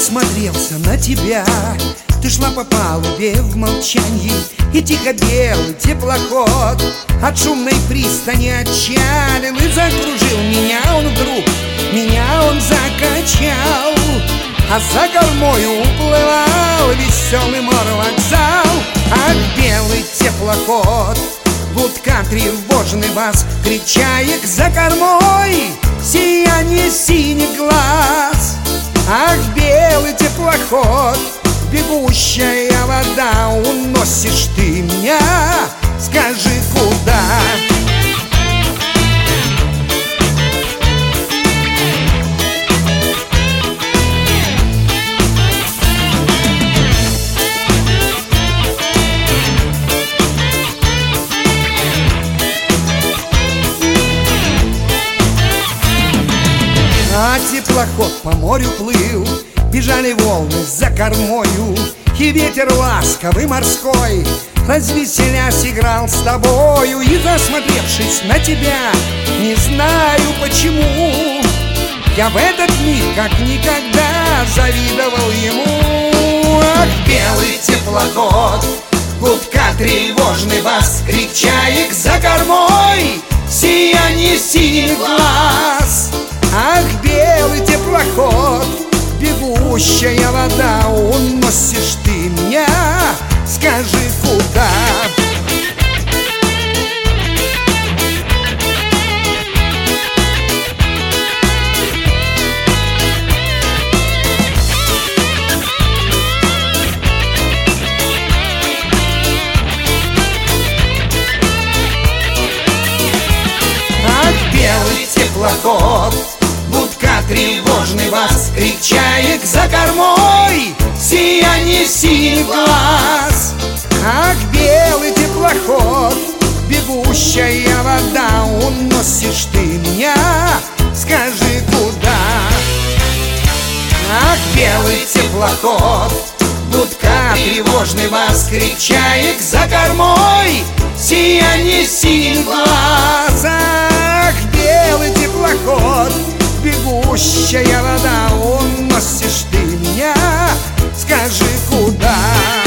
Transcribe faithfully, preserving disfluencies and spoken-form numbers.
засмотрелся на тебя. Ты шла по палубе в молчании, и тихо белый теплоход от шумной пристани отчалил и закружил меня он вдруг, меня он закачал. А за кормою уплывал веселый морвокзал. А белый теплоход, будка тревожный бас, крик чаек за кормой, сияние синих глаз. Ах, белый теплоход, бегущая вода, уносишь ты меня, скажи, куда? А теплоход по морю плыл, бежали волны за кормою, и ветер ласковый морской, развеселясь, играл с тобою. И засмотревшись на тебя, не знаю почему, я в этот миг как никогда завидовал ему. Ах, белый теплоход, гудка тревожный бас, крик чаек за кормой, сияние синих глаз. Ах, белый теплоход, бегущая вода, уносишь ты меня, скажи, куда? Ах, белый теплоход, будка тревожный бас, крик чаек за кормой, сияние синих глаз. Ах, белый теплоход, бегущая вода, уносишь ты меня, скажи, куда? Ах, белый теплоход, будка тревожный бас, крик чаек за кормой, сияние синих глаз. Ах, белый теплоход, бегущая вода, уносишь ты меня, скажи, куда?